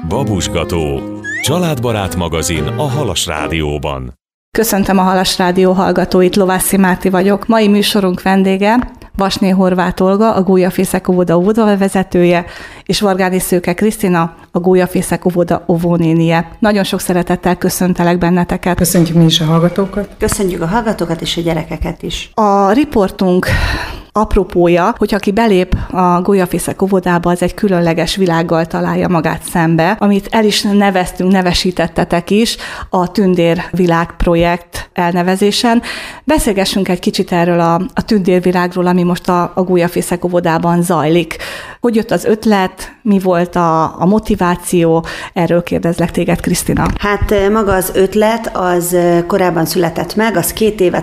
Babusgató, családbarát magazin a Halas Rádióban. Köszöntöm a Halas Rádió hallgatóit, Lovászi Márti vagyok. Mai műsorunk vendége Vasné Horváth Olga, a Gólyafészek óvoda óvodavezetője, és Vargáni Szőke Krisztina, a Gólyafészek óvoda óvónénie. Nagyon sok szeretettel köszöntelek benneteket. Köszöntjük mi is a hallgatókat. Köszönjük a hallgatókat és a gyerekeket is. A riportunk apropója, hogy aki belép a Gólyafészek óvodába, az egy különleges világgal találja magát szembe, amit el is neveztünk, nevesítettetek is a Tündérvilág projekt elnevezésen. Beszélgessünk egy kicsit erről a tündérvilágról, ami most a Gólyafészek óvodában zajlik. Hogy jött az ötlet, mi volt a motiváció? Erről kérdezlek téged, Krisztina. Hát maga az ötlet az korábban született meg, azt 2 éve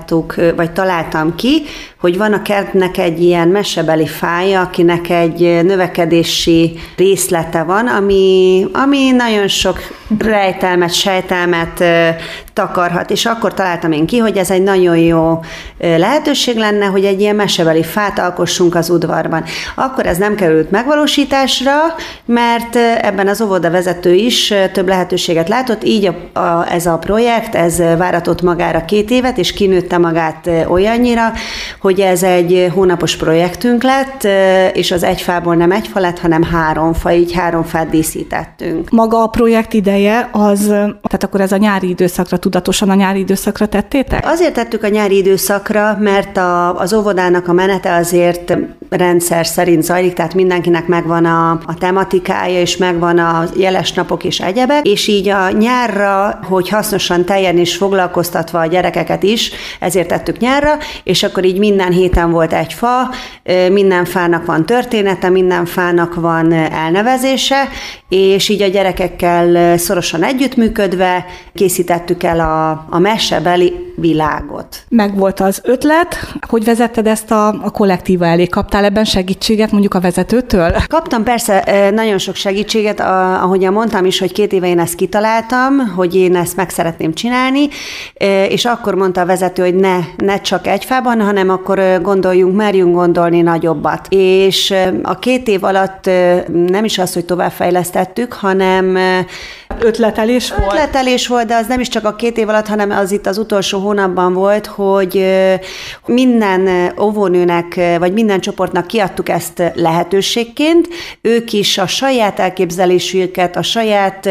találtam ki, hogy van a kertnek egy ilyen mesebeli fája, akinek egy növekedési részlete van, ami nagyon sok rejtelmet, sejtelmet takarhat, és akkor találtam én ki, hogy ez egy nagyon jó lehetőség lenne, hogy egy ilyen mesebeli fát alkossunk az udvarban. Akkor ez nem került megvalósításra, mert ebben az óvodavezető is több lehetőséget látott, így ez a projekt, ez váratott magára 2 évet, és kinőtte magát olyannyira, hogy ez egy hónapos projektünk lett, és az egy fából nem egy fa lett, hanem 3 fa, így 3 fát díszítettünk. Maga a projekt ideje tehát akkor ez a nyári időszakra, tudatosan a nyári időszakra tettétek? Azért tettük a nyári időszakra, mert az óvodának a menete azért rendszer szerint zajlik, tehát mindenkinek megvan a tematikája, és megvan a jeles napok és egyebek, és így a nyárra, hogy hasznosan teljen és foglalkoztatva a gyerekeket is, ezért tettük nyárra, és akkor így minden héten volt egy fa, minden fának van története, minden fának van elnevezése, és így a gyerekekkel szorosan együttműködve készítettük el a mesebeli világot. Megvolt az ötlet, hogy vezetted ezt a kollektíva elé? Kaptál ebben segítséget mondjuk a vezetőtől? Kaptam persze nagyon sok segítséget, ahogyan mondtam is, hogy 2 éve én ezt kitaláltam, hogy én ezt meg szeretném csinálni, és akkor mondta a vezető, hogy ne csak egy fában, hanem akkor merjünk gondolni nagyobbat. És a 2 év alatt nem is az, hogy továbbfejlesztettük, hanem Ötletelés volt, de az nem is csak a 2 év alatt, hanem az itt az utolsó hónapban volt, hogy minden óvónőnek, vagy minden csoportnak kiadtuk ezt lehetőségként. Ők is a saját elképzelésüket, a saját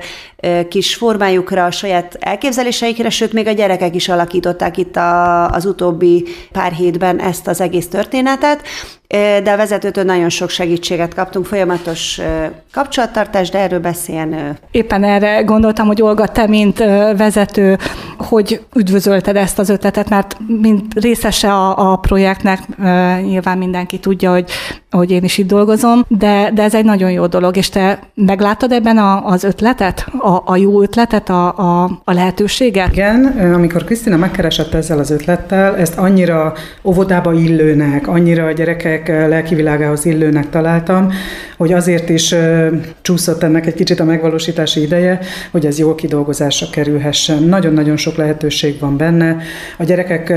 kis formájukra, a saját elképzeléseikre, sőt, még a gyerekek is alakították itt az utóbbi pár hétben ezt az egész történetet, de a vezetőtől nagyon sok segítséget kaptunk, folyamatos kapcsolattartás, de erről beszéljen ő. Éppen erre gondoltam, hogy Olga, te, mint vezető, hogy üdvözölted ezt az ötletet, mert mint részese a projektnek, nyilván mindenki tudja, hogy én is itt dolgozom, de ez egy nagyon jó dolog, és te meglátod ebben az ötletet, a jó ötletet, a lehetőséget? Igen, amikor Krisztina megkeresett ezzel az ötlettel, ezt annyira óvodába illőnek, annyira a gyerekek lelkivilágához illőnek találtam, hogy azért is csúszott ennek egy kicsit a megvalósítási ideje, hogy ez jól kidolgozásra kerülhessen. Nagyon-nagyon sok lehetőség van benne. A gyerekek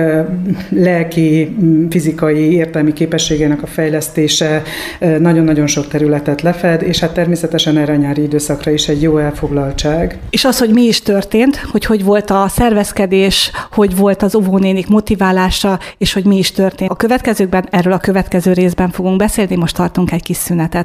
lelki, fizikai, értelmi képességének a fejlesztése nagyon-nagyon sok területet lefed, és hát természetesen erre a nyári időszakra is egy jó elfoglaltság. És az, hogy mi is történt, hogy volt a szervezkedés, hogy volt az óvónénik motiválása, és hogy mi is történt. A következőkben erről a következő részben fogunk beszélni, most tartunk egy kis szünetet.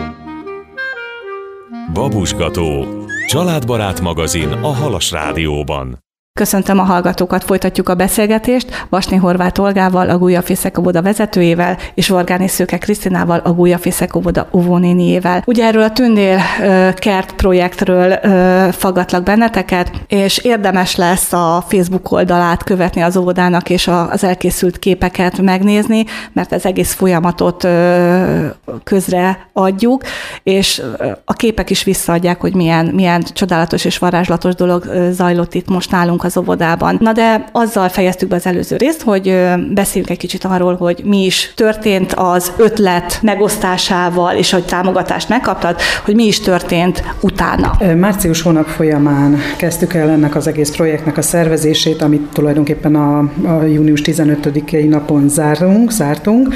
Babusgató, családbarát magazin a Halas Rádióban. Köszöntöm a hallgatókat, folytatjuk a beszélgetést Vasné Horváth Olgával, a Gólyafészek óvoda vezetőjével, és Vargáni Szőke Krisztinával, a Gólyafészek óvoda óvónéniével. Ugye erről a Tündér kert projektről faggatlak benneteket, és érdemes lesz a Facebook oldalát követni az óvodának, és az elkészült képeket megnézni, mert az egész folyamatot közre adjuk, és a képek is visszaadják, hogy milyen csodálatos és varázslatos dolog zajlott itt most nálunk nálunk az óvodában. Na de azzal fejeztük be az előző részt, hogy beszéljünk egy kicsit arról, hogy mi is történt az ötlet megosztásával, és hogy támogatást megkaptad, hogy mi is történt utána. Március hónap folyamán kezdtük el ennek az egész projektnek a szervezését, amit tulajdonképpen a június 15-i napon zártunk.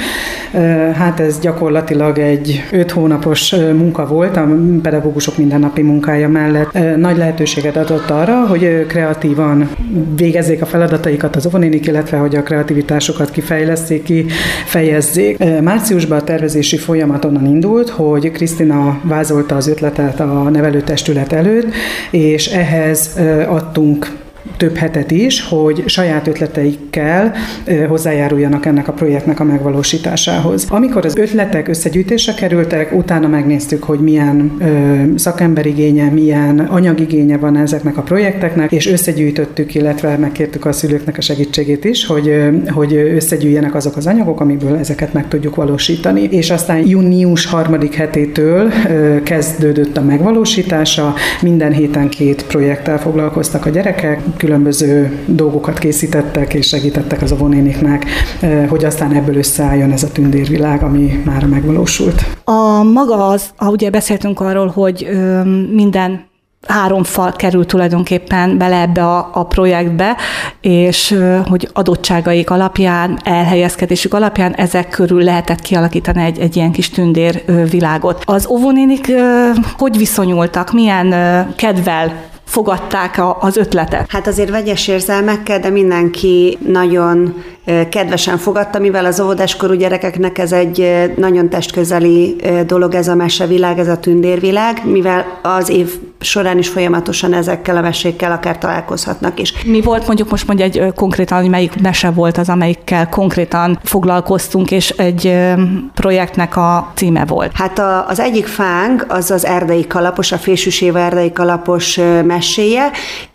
Hát ez gyakorlatilag egy 5 hónapos munka volt, a pedagógusok mindennapi munkája mellett. Nagy lehetőséget adott arra, hogy kreatívan végezzék a feladataikat az óvonénik, illetve hogy a kreativitásokat kifejlesszék, kifejezzék. Márciusban a tervezési folyamat onnan indult, hogy Krisztina vázolta az ötletet a nevelőtestület előtt, és ehhez adtunk több hetet is, hogy saját ötleteikkel hozzájáruljanak ennek a projektnek a megvalósításához. Amikor az ötletek összegyűjtésre kerültek, utána megnéztük, hogy milyen szakemberigénye, milyen anyagigénye van ezeknek a projekteknek, és összegyűjtöttük, illetve megkértük a szülőknek a segítségét is, hogy összegyűjjenek azok az anyagok, amiből ezeket meg tudjuk valósítani. És aztán június 3. hetétől kezdődött a megvalósítása, minden héten 2 projekttel foglalkoztak a gyerekek, különböző dolgokat készítettek és segítettek az óvonéniknek, hogy aztán ebből összeálljon ez a tündérvilág, ami már megvalósult. A maga az, ha ugye beszéltünk arról, hogy minden 3 fal kerül tulajdonképpen bele ebbe a projektbe, és hogy adottságaik alapján, elhelyezkedésük alapján ezek körül lehetett kialakítani egy ilyen kis tündérvilágot. Az óvonénik hogy viszonyultak, milyen kedvel fogadták az ötletet? Hát azért vegyes érzelmekkel, de mindenki nagyon kedvesen fogadta, mivel az óvodáskorú gyerekeknek ez egy nagyon testközeli dolog, ez a mesevilág, ez a tündérvilág, mivel az év során is folyamatosan ezekkel a mesékkel akár találkozhatnak is. Mi volt most mondja egy konkrétan, hogy melyik mese volt az, amelyikkel konkrétan foglalkoztunk, és egy projektnek a címe volt? Hát az egyik fánk az az erdei kalapos, a Fésűs Éva erdei kalapos meséje,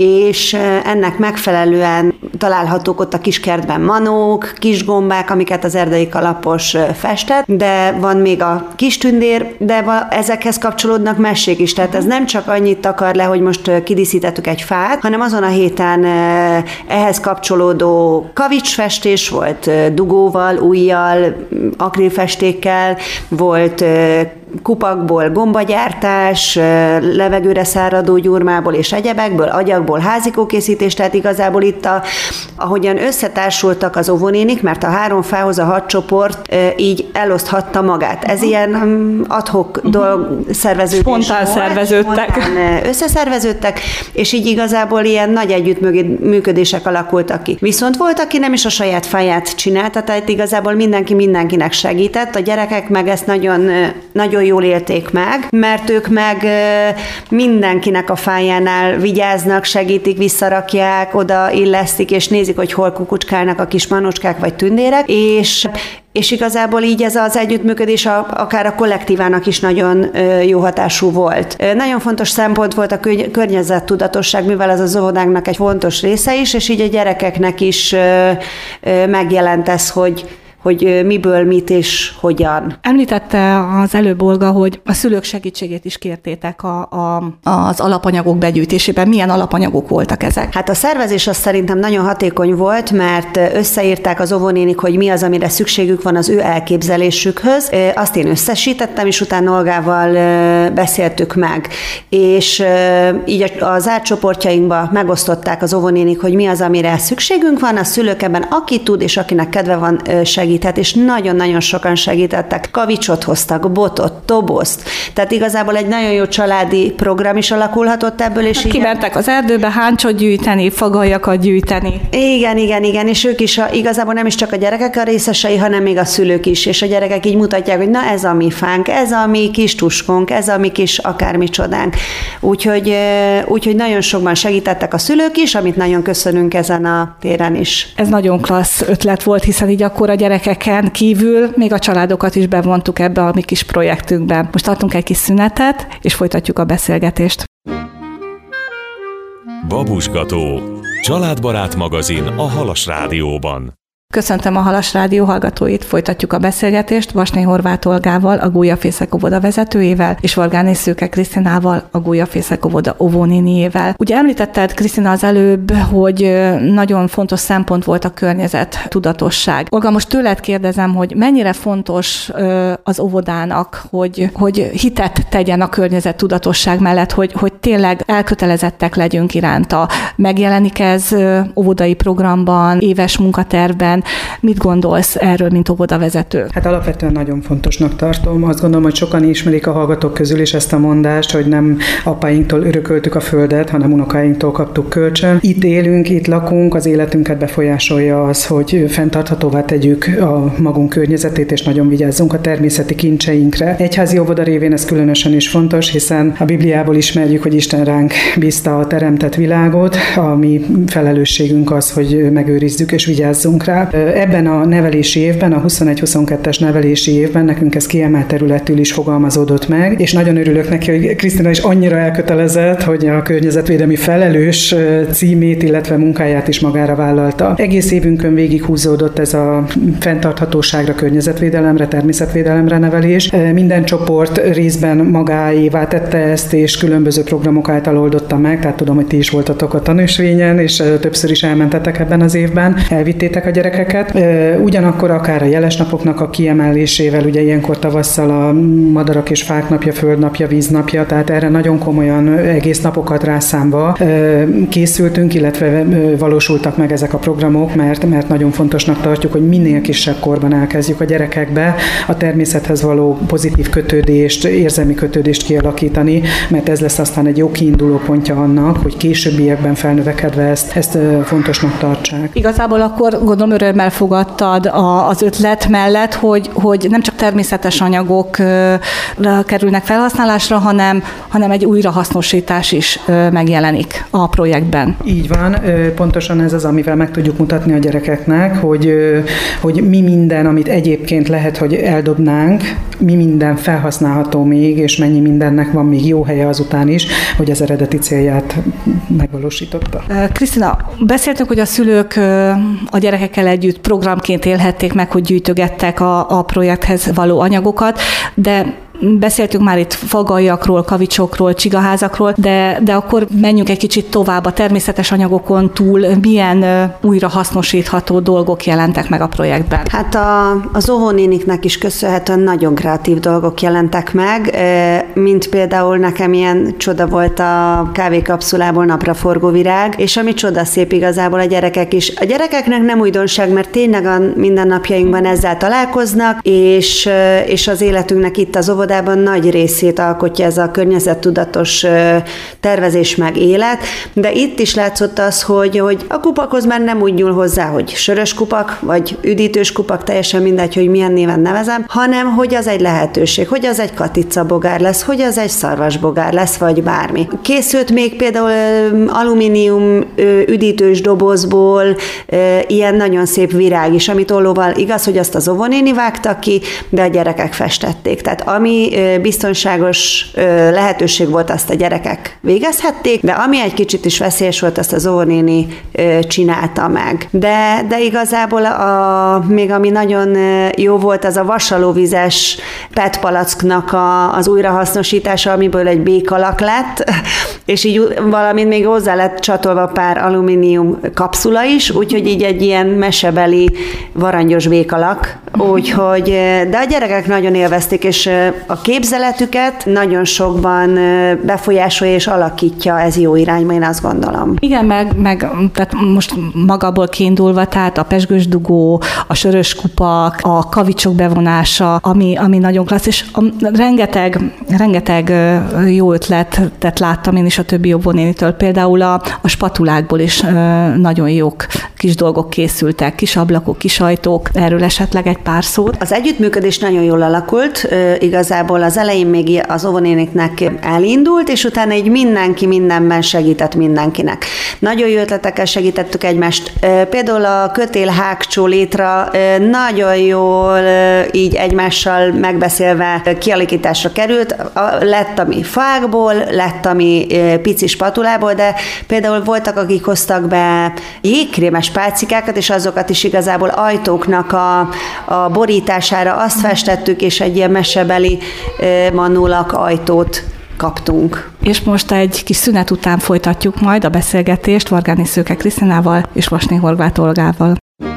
és ennek megfelelően találhatók ott a kiskertben manók, kis gombák, amiket az erdei kalapos festett, de van még a kis tündér, de ezekhez kapcsolódnak mesék is, tehát ez nem csak annyit akar le, hogy most kidíszítettük egy fát, hanem azon a héten ehhez kapcsolódó kavicsfestés volt, dugóval, ujjal, akrilfestékkel, volt kupakból gombagyártás, levegőre száradó gyurmából és egyebekből, agyagból házikókészítés, tehát igazából itt ahogyan összetársultak az óvonénik, mert a 3 fához a 6 csoport így eloszthatta magát. Ez ilyen ad-hoc szerveződés spontán szerveződtek. Spontán összeszerveződtek, és így igazából ilyen nagy együttműködések alakultak ki. Viszont volt, aki nem is a saját fáját csinálta, tehát igazából mindenki mindenkinek segített, a gyerekek meg ezt nagyon jól élték meg, mert ők meg mindenkinek a fájánál vigyáznak, segítik, visszarakják, oda illesztik, és nézik, hogy hol kukucskálnak a kis manocskák vagy tündérek, és igazából így ez az együttműködés akár a kollektívának is nagyon jó hatású volt. Nagyon fontos szempont volt a környezettudatosság, mivel ez az óvodánknak egy fontos része is, és így a gyerekeknek is megjelent ez, hogy miből, mit és hogyan. Említette az előbb Olga, hogy a szülők segítségét is kértétek az alapanyagok begyűjtésében. Milyen alapanyagok voltak ezek? Hát a szervezés az szerintem nagyon hatékony volt, mert összeírták az óvonénik, hogy mi az, amire szükségük van az ő elképzelésükhöz. Azt én összesítettem, és utána Olgával beszéltük meg. És így az átcsoportjainkba megosztották az óvonénik, hogy mi az, amire szükségünk van, a szülők ebben aki tud, és akinek kedve van, segíthet, és nagyon-nagyon sokan segítettek. Kavicsot hoztak, botot, tobozt. Tehát igazából egy nagyon jó családi program is alakulhatott ebből. És kimentek az erdőbe háncsot gyűjteni, fagaljakat gyűjteni. Igen, és ők is igazából nem is csak a gyerekek a részesei, hanem még a szülők is, és a gyerekek így mutatják, hogy na ez a mi fánk, ez a mi kis tuskónk, ez a mi kis akármicsodánk. Úgyhogy nagyon sokban segítettek a szülők is, amit nagyon köszönünk ezen a téren is. Ez nagyon klassz ötlet volt, hiszen így akkor a gyerekeken kívül még a családokat is bevontuk ebbe a mi kis projektünkbe. Most tartunk egy kis szünetet, és folytatjuk a beszélgetést. Babusgató. Családbarát magazin a Halas Rádióban. Köszöntöm a Halas Rádió hallgatóit, folytatjuk a beszélgetést Vasné Horváth Olgával, a Gulyafészek óvoda vezetőjével, és Vargáné Szőke Krisztinával, a Gulyafészek óvoda óvónéniével. Ugye említetted, Krisztina, az előbb, hogy nagyon fontos szempont volt a környezet tudatosság. Olga, most tőled kérdezem, hogy mennyire fontos az óvodának, hogy hitet tegyen a környezet tudatosság mellett, hogy tényleg elkötelezettek legyünk iránta. Megjelenik ez óvodai programban, éves munkatervben? Mit gondolsz erről, mint óvodavezető? Hát alapvetően nagyon fontosnak tartom. Azt gondolom, hogy sokan ismerik a hallgatók közül is ezt a mondást, hogy nem apáinktól örököltük a földet, hanem unokáinktól kaptuk kölcsön. Itt élünk, itt lakunk, az életünket befolyásolja az, hogy fenntarthatóvá tegyük a magunk környezetét, és nagyon vigyázzunk a természeti kincseinkre. Egyházi óvoda révén ez különösen is fontos, hiszen a Bibliából ismerjük, hogy Isten ránk bízta a teremtett világot, a mi felelősségünk az, hogy megőrizzük és vigyázzunk rá. Ebben a nevelési évben, a 21-22-es nevelési évben nekünk ez kiemelt területül is fogalmazódott meg, és nagyon örülök neki, hogy Krisztina is annyira elkötelezett, hogy a környezetvédelmi felelős címét, illetve munkáját is magára vállalta. Egész évünkön végig húzódott ez a fenntarthatóságra, környezetvédelemre, természetvédelemre nevelés. Minden csoport részben magáévá tette ezt, és különböző programok által oldotta meg, tehát tudom, hogy ti is voltatok a tanúsvényen, és többször is elmentetek ebben az évben, elvittétek a gyerekeket. Ugyanakkor akár a jeles napoknak a kiemelésével, ugye ilyenkor tavasszal a madarak és fák napja, földnapja, víznapja, tehát erre nagyon komolyan egész napokat rászámva készültünk, illetve valósultak meg ezek a programok, mert nagyon fontosnak tartjuk, hogy minél kisebb korban elkezdjük a gyerekekbe a természethez való pozitív kötődést, érzelmi kötődést kialakítani, mert ez lesz aztán egy jó kiinduló pontja annak, hogy későbbiekben felnövekedve ezt fontosnak tartsák. Igazából akkor gondolom örömmel fogadtad az ötlet mellett, hogy nem csak természetes anyagok kerülnek felhasználásra, hanem egy újrahasznosítás is megjelenik a projektben. Így van, pontosan ez az, amivel meg tudjuk mutatni a gyerekeknek, hogy mi minden, amit egyébként lehet, hogy eldobnánk, mi minden felhasználható még, és mennyi mindennek van még jó helye azután is, hogy az eredeti célját megvalósította. Krisztina, beszéltünk, hogy a szülők a gyerekekkel együtt programként élhették meg, hogy gyűjtögettek a projekthez való anyagokat, de beszéltünk már itt fagaiakról, kavicsokról, csigaházakról, de akkor menjünk egy kicsit tovább a természetes anyagokon túl, milyen újra hasznosítható dolgok jelentek meg a projektben? Hát az óvónéniknek is köszönhetően nagyon kreatív dolgok jelentek meg, mint például nekem ilyen csoda volt a kávékapszulából napraforgó virág, és ami csoda szép igazából a gyerekek is. A gyerekeknek nem újdonság, mert tényleg a mindennapjainkban ezzel találkoznak, és az életünknek itt az óvodában nagy részét alkotja ez a környezettudatos tervezés meg élet, de itt is látszott az, hogy a kupakhoz már nem úgy nyúl hozzá, hogy sörös kupak, vagy üdítős kupak, teljesen mindegy, hogy milyen néven nevezem, hanem hogy az egy lehetőség, hogy az egy katicabogár lesz, hogy az egy szarvasbogár lesz, vagy bármi. Készült még például alumínium üdítős dobozból ilyen nagyon szép virág is, amit ollóval, igaz, hogy azt az óvónéni vágta ki, de a gyerekek festették. Tehát ami biztonságos lehetőség volt, azt a gyerekek végezhették, de ami egy kicsit is veszélyes volt, azt az óvónéni csinálta meg. De igazából még ami nagyon jó volt, az a vasalóvizes PET palacknak az újrahasznosítása, amiből egy békalak lett, és így valamint még hozzá lett csatolva pár alumínium kapszula is, úgyhogy így egy ilyen mesebeli varangyos békalak, úgyhogy, de a gyerekek nagyon élvezték, és a képzeletüket nagyon sokban befolyásolja és alakítja ez jó irányba, én azt gondolom. Igen, meg tehát most magából kiindulva, tehát a pezsgősdugó, a sörös kupak, a kavicsok bevonása, ami nagyon klassz, és rengeteg jó ötletet láttam én is a többi óvónénitől. Például a spatulákból is nagyon jók kis dolgok készültek, kis ablakok, kis ajtók, erről esetleg egy pár szót. Az együttműködés nagyon jól alakult, igazából az elején még az óvónéniknek elindult, és utána így mindenki mindenben segített mindenkinek. Nagyon jó ötletekkel segítettük egymást. Például a kötél hágcsó létra nagyon jól így egymással megbeszélve kialakításra került. Lett, ami fákból, lett, ami pici spatulából, de például voltak, akik hoztak be jégkrémes pálcikákat, és azokat is igazából ajtóknak a borítására azt festettük, és egy ilyen mesebeli manulak ajtót kaptunk. És most egy kis szünet után folytatjuk majd a beszélgetést Vargáni Szőke Krisztinával és Vasné Horváth Olgával.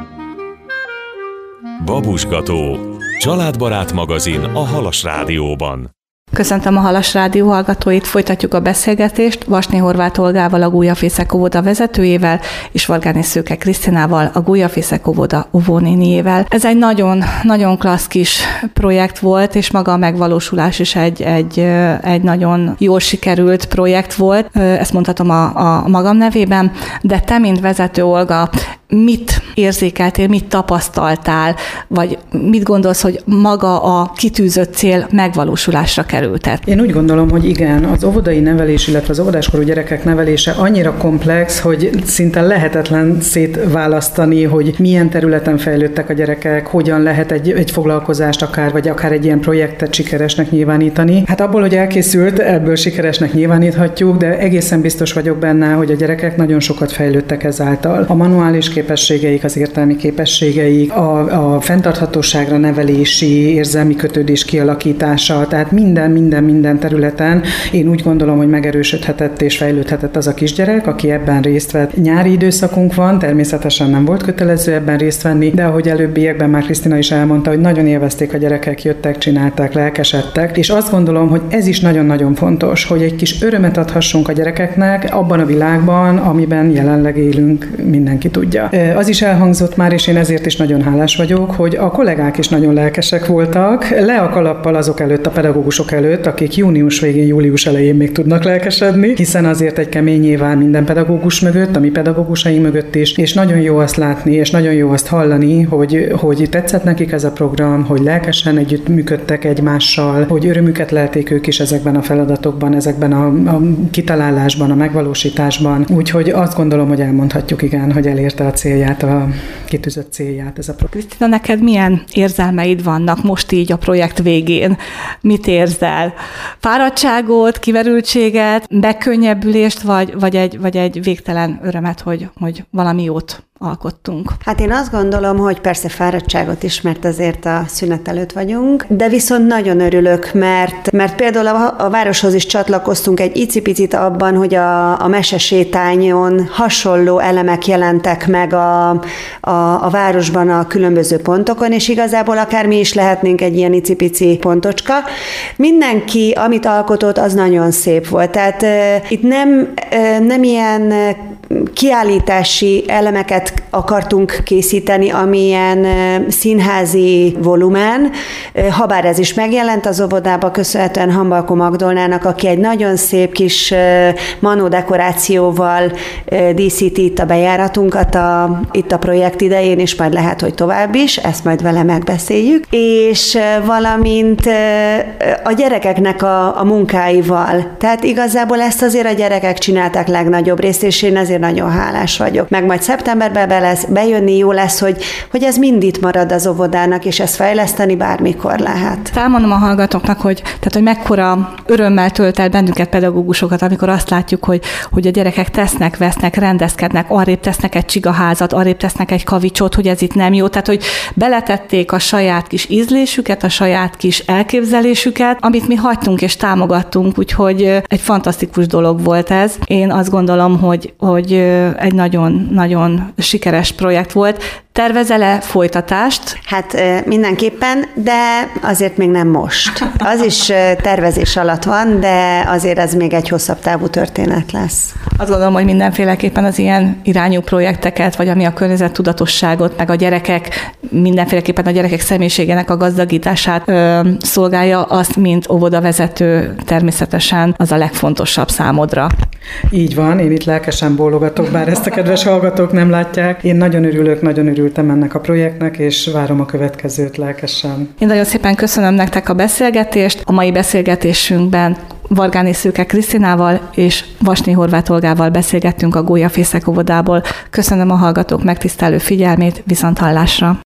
Babusgató, családbarát magazin a Halas Rádióban. Köszöntöm a Halas Rádió hallgatóit, folytatjuk a beszélgetést Vasné Horváth Olgával, a Gólyafészek óvoda vezetőjével, és Vargáni Szőke Krisztinával, a Gólyafészek óvoda óvónéniével. Ez egy nagyon klassz kis projekt volt, és maga a megvalósulás is egy nagyon jól sikerült projekt volt, ezt mondhatom a magam nevében, de te, mint vezető, Olga, mit érzékeltél, mit tapasztaltál, vagy mit gondolsz, hogy maga a kitűzött cél megvalósulásra került-e? Én úgy gondolom, hogy igen, az óvodai nevelés, illetve az óvodáskorú gyerekek nevelése annyira komplex, hogy szinte lehetetlen szétválasztani, hogy milyen területen fejlődtek a gyerekek, hogyan lehet egy foglalkozást vagy akár egy ilyen projektet sikeresnek nyilvánítani. Hát abból, hogy elkészült, ebből sikeresnek nyilváníthatjuk, de egészen biztos vagyok benne, hogy a gyerekek nagyon sokat fejlődtek ezáltal. A manuális képességeik, az értelmi képességeik, a fenntarthatóságra nevelési, érzelmi kötődés kialakítása, tehát minden területen én úgy gondolom, hogy megerősödhetett és fejlődhetett az a kisgyerek, aki ebben részt vett. Nyári időszakunk van, természetesen nem volt kötelező ebben részt venni, de ahogy előbbiekben már Krisztina is elmondta, hogy nagyon élvezték a gyerekek, jöttek, csinálták, lelkesedtek, és azt gondolom, hogy ez is nagyon-nagyon fontos, hogy egy kis örömet adhassunk a gyerekeknek abban a világban, amiben jelenleg élünk, mindenki tudja. Az is elhangzott már, és én ezért is nagyon hálás vagyok, hogy a kollégák is nagyon lelkesek voltak, le a kalappal azok előtt, a pedagógusok előtt, akik június végén, július elején még tudnak lelkesedni, hiszen azért egy kemény év áll minden pedagógus mögött, a mi pedagógusaink mögött is, és nagyon jó azt látni, és nagyon jó azt hallani, hogy tetszett nekik ez a program, hogy lelkesen együtt működtek egymással, hogy örömüket lelték ők is ezekben a feladatokban, ezekben a kitalálásban, a megvalósításban. Úgyhogy azt gondolom, hogy elmondhatjuk, igen, hogy elérte a célját, a kitűzött célját ez a program. Krisztina, neked milyen érzelmeid vannak most így a projekt végén? Mit érzel? Fáradtságot, kimerültséget, megkönnyebbülést, vagy egy végtelen örömet, hogy valami jót alkottunk? Hát én azt gondolom, hogy persze fáradtságot is, mert azért a szünet előtt vagyunk, de viszont nagyon örülök, mert például a városhoz is csatlakoztunk egy icipicit abban, hogy a mesesétányon hasonló elemek jelentek meg a városban a különböző pontokon, és igazából akár mi is lehetnénk egy ilyen icipici pontocska. Mindenki, amit alkotott, az nagyon szép volt. Tehát itt nem ilyen kiállítási elemeket akartunk készíteni, amilyen színházi volumen, habár ez is megjelent az óvodába, köszönhetően Hambalko Magdolnának, aki egy nagyon szép kis manó dekorációval díszíti itt a bejáratunkat itt a projekt idején, és majd lehet, hogy tovább is, ezt majd vele megbeszéljük, és valamint a gyerekeknek a munkáival. Tehát igazából ezt azért a gyerekek csinálták legnagyobb részt, és én ezért nagyon hálás vagyok. Meg majd szeptemberben bejönni jó lesz, hogy ez mind itt marad az óvodának, és ezt fejleszteni bármikor lehet. Elmondom a hallgatóknak, hogy mekkora örömmel tölt el bennünket pedagógusokat, amikor azt látjuk, hogy a gyerekek tesznek, vesznek, rendezkednek, arrébb tesznek egy csigaházat, arrébb tesznek egy kavicsot, hogy ez itt nem jó. Tehát, hogy beletették a saját kis ízlésüket, a saját kis elképzelésüket, amit mi hagytunk és támogattunk, úgyhogy egy fantasztikus dolog volt ez. Én azt gondolom, hogy egy nagyon sikeres projekt volt. Tervezel-e folytatást? Hát mindenképpen, de azért még nem most. Az is tervezés alatt van, de azért ez még egy hosszabb távú történet lesz. Azt gondolom, hogy mindenféleképpen az ilyen irányú projekteket, vagy ami a környezettudatosságot, meg a gyerekek, mindenféleképpen a gyerekek személyiségének a gazdagítását szolgálja, azt, mint óvodavezető természetesen az a legfontosabb számodra. Így van, én itt lelkesen bólogatok, bár ezt a kedves hallgatók nem látják. Én nagyon örültem ennek a projektnek, és várom a következőt lelkesen. Én nagyon szépen köszönöm nektek a beszélgetést. A mai beszélgetésünkben Vargáni Szőke Krisztinával és Vasné Horváth Olgával beszélgettünk a Gólyafészek óvodából. Köszönöm a hallgatók megtisztelő figyelmét, viszonthallásra!